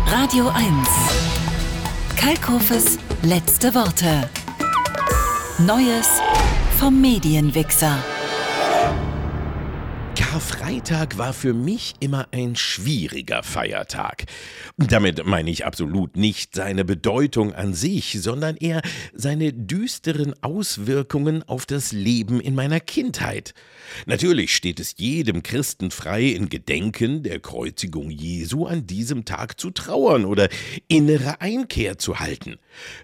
Radio 1. Kalkofes letzte Worte. Neues vom Medienwichser. Karfreitag war für mich immer ein schwieriger Feiertag. Damit meine ich absolut nicht seine Bedeutung an sich, sondern eher seine düsteren Auswirkungen auf das Leben in meiner Kindheit. Natürlich steht es jedem Christen frei, in Gedenken der Kreuzigung Jesu an diesem Tag zu trauern oder innere Einkehr zu halten.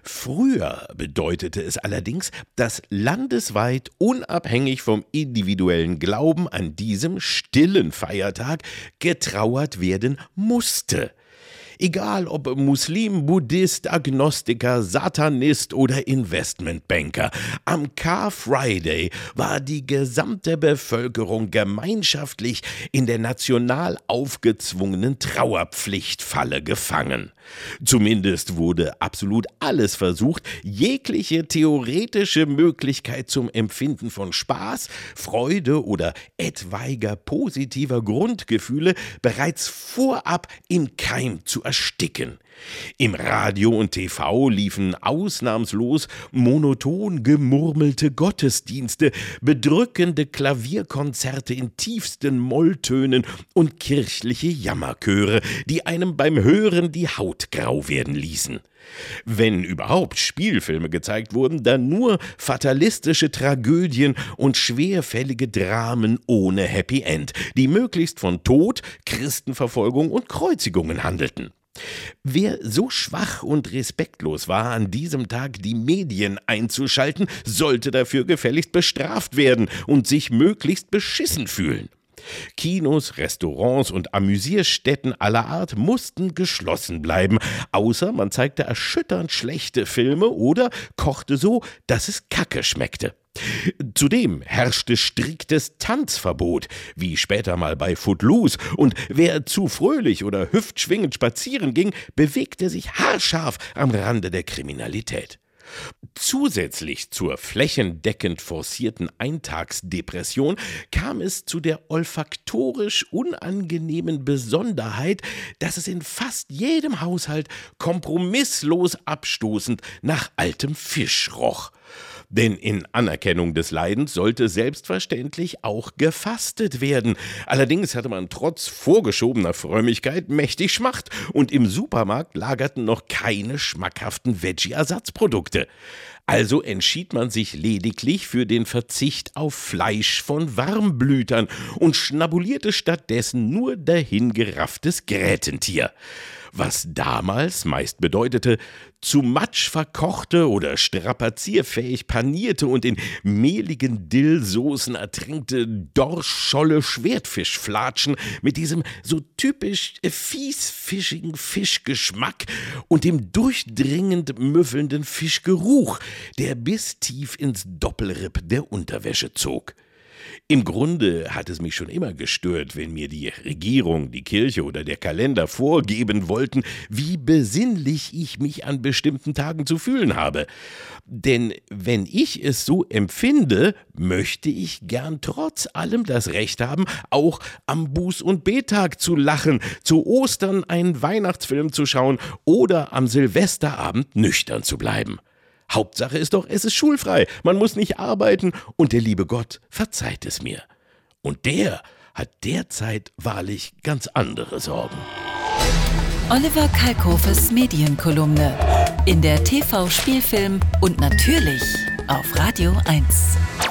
Früher bedeutete es allerdings, dass landesweit unabhängig vom individuellen Glauben an diesem stillen Feiertag getrauert werden musste. Egal ob Muslim, Buddhist, Agnostiker, Satanist oder Investmentbanker, am Karfreitag war die gesamte Bevölkerung gemeinschaftlich in der national aufgezwungenen Trauerpflichtfalle gefangen. Zumindest wurde absolut alles versucht, jegliche theoretische Möglichkeit zum Empfinden von Spaß, Freude oder etwaiger positiver Grundgefühle bereits vorab im Keim zu ersticken. Im Radio und TV liefen ausnahmslos monoton gemurmelte Gottesdienste, bedrückende Klavierkonzerte in tiefsten Molltönen und kirchliche Jammerchöre, die einem beim Hören die Haut grau werden ließen. Wenn überhaupt Spielfilme gezeigt wurden, dann nur fatalistische Tragödien und schwerfällige Dramen ohne Happy End, die möglichst von Tod, Christenverfolgung und Kreuzigungen handelten. Wer so schwach und respektlos war, an diesem Tag die Medien einzuschalten, sollte dafür gefälligst bestraft werden und sich möglichst beschissen fühlen. Kinos, Restaurants und Amüsierstätten aller Art mussten geschlossen bleiben, außer man zeigte erschütternd schlechte Filme oder kochte so, dass es Kacke schmeckte. Zudem herrschte striktes Tanzverbot, wie später mal bei Footloose, und wer zu fröhlich oder hüftschwingend spazieren ging, bewegte sich haarscharf am Rande der Kriminalität. Zusätzlich zur flächendeckend forcierten Eintagsdepression kam es zu der olfaktorisch unangenehmen Besonderheit, dass es in fast jedem Haushalt kompromisslos abstoßend nach altem Fisch roch. Denn in Anerkennung des Leidens sollte selbstverständlich auch gefastet werden. Allerdings hatte man trotz vorgeschobener Frömmigkeit mächtig Schmacht und im Supermarkt lagerten noch keine schmackhaften Veggie-Ersatzprodukte. Also entschied man sich lediglich für den Verzicht auf Fleisch von Warmblütern und schnabulierte stattdessen nur dahingerafftes Grätentier. Was damals meist bedeutete, zu Matsch verkochte oder strapazierfähig panierte und in mehligen Dillsoßen ertrinkte Dorschscholle Schwertfischflatschen mit diesem so typisch fiesfischigen Fischgeschmack und dem durchdringend müffelnden Fischgeruch, der bis tief ins Doppelripp der Unterwäsche zog. Im Grunde hat es mich schon immer gestört, wenn mir die Regierung, die Kirche oder der Kalender vorgeben wollten, wie besinnlich ich mich an bestimmten Tagen zu fühlen habe. Denn wenn ich es so empfinde, möchte ich gern trotz allem das Recht haben, auch am Buß- und Bettag zu lachen, zu Ostern einen Weihnachtsfilm zu schauen oder am Silvesterabend nüchtern zu bleiben. Hauptsache ist doch, es ist schulfrei, man muss nicht arbeiten und der liebe Gott verzeiht es mir. Und der hat derzeit wahrlich ganz andere Sorgen. Oliver Kalkofes Medienkolumne in der TV, Spielfilm und natürlich auf Radio 1.